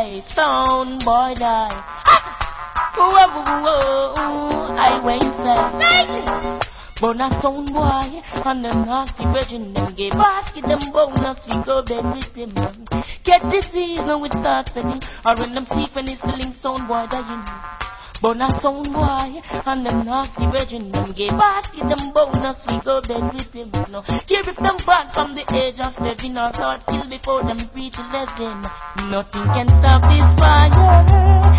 die, sound boy die. I wait inside. But a sound boy and a nasty virgin them gay basket them bonus we go bed with him. Get disease now it start spreading. Or when them sick when it's killing sound boy dying. But a sound boy and a nasty virgin them gay basket them bonus we go bed with him. No, care if them bad from the age of 7 or start kill before them preach a lesson. Nothing can stop this fire.